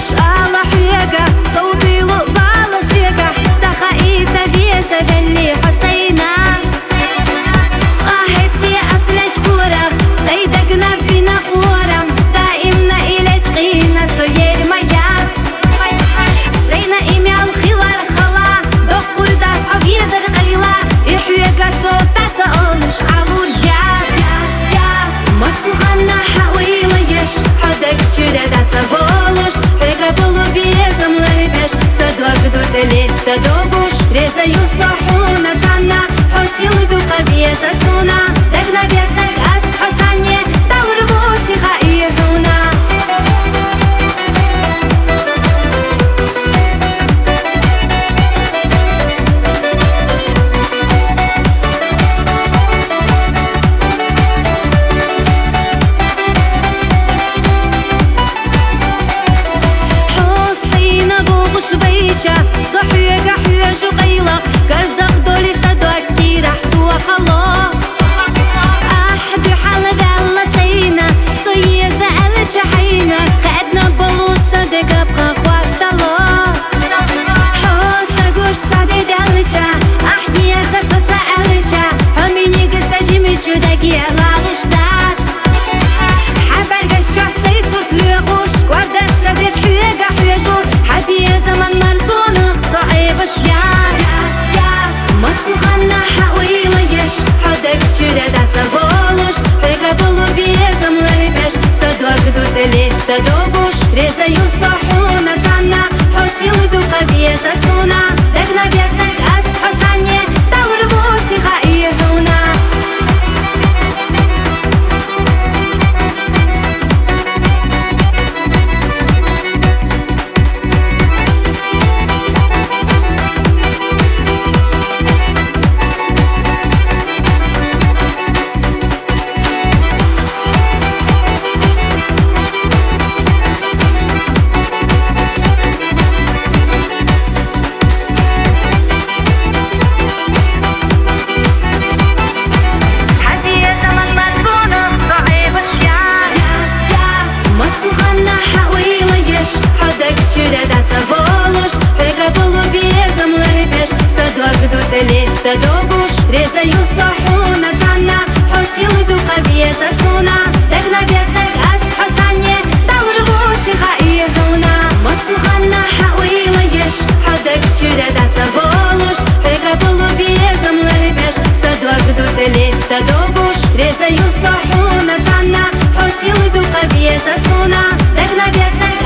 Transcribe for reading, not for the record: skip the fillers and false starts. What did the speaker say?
الله حيقة صوبي وقبال سيقة دخائي تبيسة باللي حسينا قاحتني أسلج كورة سيدقنا بينا قورم دائمنا إليج قينا سوير مجات سينا إيمي الخلال خلا دقور داس عبيزة قليلة يحيقة صوتات أولش عبور جات مسوغنا حويلة يش حدك چرة تبولش حيقة بلو بيزم لبيش صدوك دوزلي تدوبوش ريزا يصحونا زانا حسيل دوقا بيزا سونا دقنا بيزنك أسحو تانية دور بوتي خايحونا شويشة صحيقة حيوش وقيلة كرزق دولي صدوك كي راح توخلا أحد حال ذا سينا صوية زعل جحينا خدنا بلو صدق أبقى خوات الله حوت أقوش صدي دالجا أحدي أساسو تألجا هميني قصة جيمي جوداقي أغلالش دات حبرقش جحسي صورت ليغوش قوردت صديش حيوقة حيوشور حبي زمن مرزونق صعيب الشيات مسوغنا حويلة يش حدك چرة تبولش حيقة بلو بيزم لبيش صدوك دوزلي تدوبوش ريزا يصحونا زانا حسيل دوقا بيزا سونا دقنا بيزنك أسحو تانية دور بوتي خايحونا تدوبوش ريزا يصحونا زانا حسيل دوقا بيزا سونا دقنا بيزنك أسحو تانية دور بوتي خايحونا مسوغنا حويلة يش حدك چرة تبولش حيقة بلو بيزم لبيش صدوك دوزلي تدوبوش ريزا يصحونا زانا حسيل دوقا بيزا سونا دقنا بيزنك